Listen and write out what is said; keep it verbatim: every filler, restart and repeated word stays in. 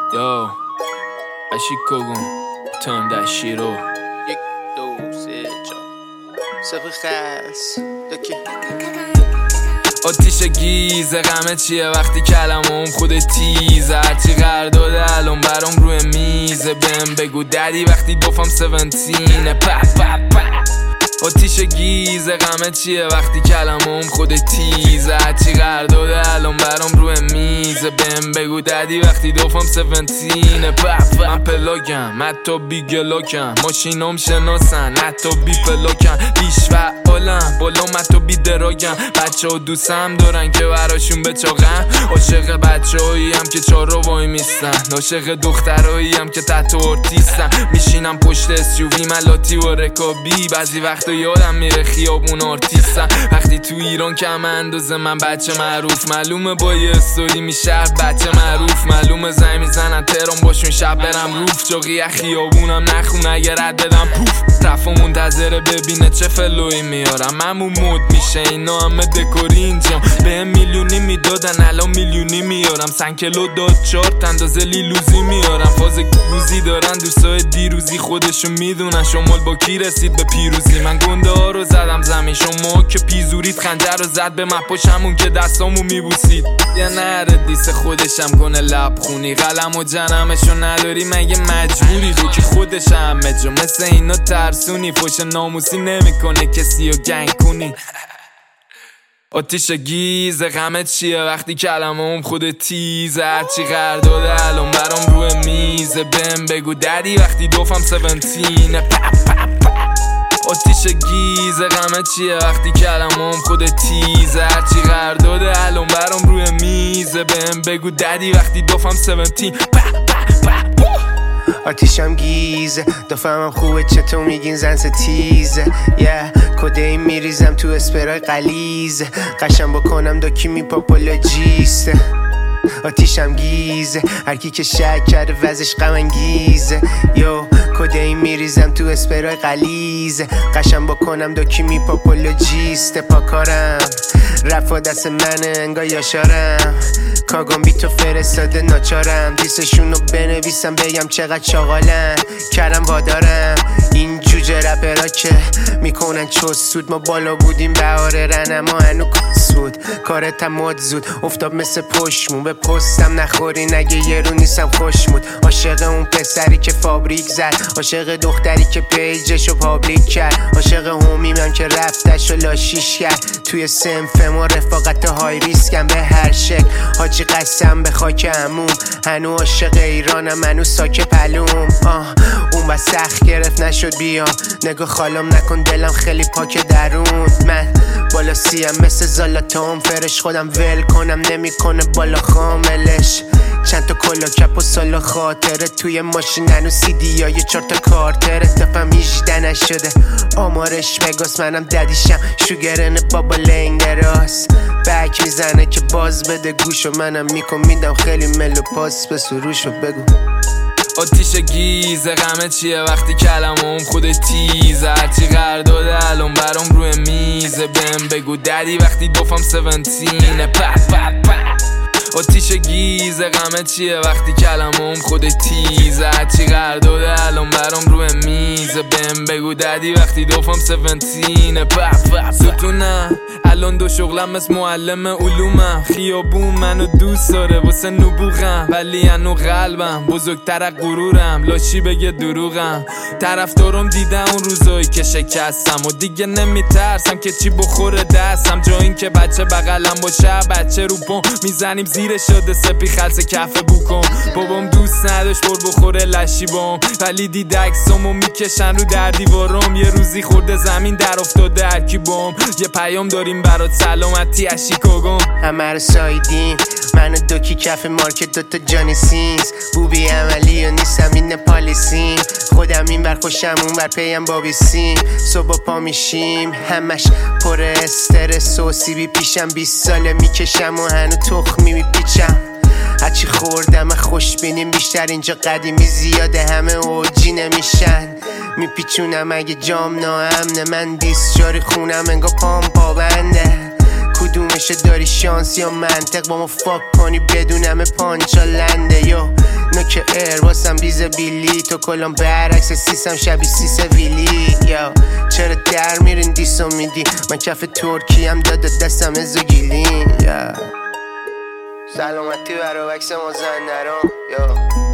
Yo, Ashikogun, turn that shit up. یک دو سه چهار صفر خلص دکی آتیش گیزه غمه چیه وقتی کلمم خود تیزه هرچی قرار داده الان برام روی میزه بهم بگو ددی وقتی دوفم سونتینه پپ پپ پپ آتیش گیزه غمه چیه وقتی کلمم خود تیزه هرچی قرار داده الان برام روی میزه بهم بگو ددی وقتی دوفم سونتینه پپ پپ من پلاکم حتی بی گلاکم ماشینام شناسن حتی بی پلاکم بیش فعالم بالام حتی بی دراگم بچه ها دوستم دارن که براشون بچاقم عاشق بچه هایی هم که چار رو وای میستن عاشق دخترهایی هم که تحت ارتیستن میشینم پشت اسیووی ملاتی و رکابی بعضی وقتا یادم میره خیابون آرتیستن وقتی تو ایران کم اندازه من بچه معروف معلومه با یه استوری میشه بچه معروف معلومه زنگ میزنن تهران باشون شب برم روف جاقی خیابونم نخونه اگه رد بدم پوف رفا منتظره ببینه چه فلوی میارم ممون مود میشه اینا همه دکوری اینجام به میلیونی میدادن الان میلیونی میارم سنکلو داد چارت اندازه لیلوزی میارم فاز روزی دارن دوستای دیروزی خودشون میدونن شمال با کی رسید به پیروزی من گنده ها رو زدم زمین شما که پیزورید خنجر رو زد به مپاش همون که دستامو میبوسید یه نره دیس خودشم کنه لب خونی قلم و جنمشو نداری مگه مجبوری رو که خودش همه جا مثل اینا ترسونی فوش ناموسی نمیکنه کسی رو گنگ کنی آتیش گیزه غمه چیه وقتی کلمم خود تیزه هرچی قرار داده الان برام روی میزه بهم بگو ددی وقتی دوفم سونتینه پپ پپ پپ آتیش گیزه غمه چیه وقتی کلمم خود تیزه هرچی قرار داده الان برام روی میزه بهم بگو ددی وقتی دوفم سونتین پپ پپ پپ آتیشم گیزه دفعم خوبه چطور میگین زن ستیزه یه کده این میریزم تو اسپرای قلیزه قشم بکنم داکی میپاپولاجیسته آتیشم گیزه هرکی که شک کرده وزش غم انگیزه یو کده این میریزم تو اسپرای قلیزه قشم بکنم داکی میپاپولاجیسته پاکارم رفا دست منه انگا یاشارم کاغام بی تو فرستاده ناچارم دیسشونو بنویسم بگم چقدر چاقالن کردم وادارم این جوجه رپرا که میکنن چوز سود ما بالا بودیم بهاره رن اما هنو سود کارتم مد زود افتاب مثل پشمون به پستم نخوری نگه یه رو نیستم خوشمود عاشق اون پسری که فابریک زد عاشق دختری که پیجشو پابلیک کرد عاشق همیمم که رفتش و لاشیش کرد توی سنف ما رفاقت های ریسکم به هر شکل حاجی قسم به خاک عموم هنو عاشق ایرانم هنو ساک پلوم آه اون بس سخت گرفت نشد بیام نگاه خالم نکن دلم خیلی پاک درون من بالا سیم مثل زالاتام فرش خودم ول کنم نمیکنه بالا خاملش چند تا کلا کپ و سالا خاطره توی ماشین هنو سی دی های چار تا کارتر اتفاقم هیجده نشده آمارش مگاس منم ددیشم شوگرن بابا لنگ دراز بک میزنه که باز بده گوشو منم میکن میدم خیلی ملو پاس به سروشو بگو آتیش گیزه غمه چیه وقتی کلمم خود تیزه هرچی قرار داده الان برام روی میزه بهم بگو ددی وقتی دوفم سونتینه پپ پپ پپ آتیش گیزه غمه چیه وقتی کلمم خود تیزه هرچی قرار داده الان برام روی میزه بهم بگو ددی وقتی دوفم سونتینه پپ پپ ستونم الان دو شغلم مثل معلم علومم خیابون منو دوست داره واسه نبوغم ولی انو قلبم بزرگتر از غرورم لاشی بگه دروغم طرفدارم دیدم اون روزایی که شکستم و دیگه نمیترسم که چی بخوره دستم جا این که بچه بغلم باشه بچه رو پام میزنیم زیر شده سپی خلص کف بوکم بابام دوست نداشت بر بخوره لشی بام ولی دید عکسامو میکشن رو در دیوارم یه روزی خورده زمین در افتاده هرکی بام یه پیام داریم برات سلامتی از شیکاگو همه رو سایدیم منو دوکی کف مارکت دوتا جانی سینز بوبی عملی و نیستم این پالیسیم خودم این بر خوشم اون بر پیم بابی سیم صبح پا میشیم همش پر استرس و سیبی پیشم بیست ساله میکشم و هنو تخمی میپیچم هرچی خوردم خوش بینیم بیشتر اینجا قدیمی زیاده همه اوجی نمیشن میپیچونم اگه جام ناامنه من دیست جاری خونم انگا پام پابنده کدومشه داری شانس یا منطق با ما فاک کنی بدونم پانچالنده یا نوک ایر واسم بیز بیلی، تو کلام برعکس سیسم شبیه سیس ویلی. یا چرا در میرین دیسو میدی، من کف ترکی هم داده دستم ازو گیلین. یا سلامتی برا وکس مازندران. یا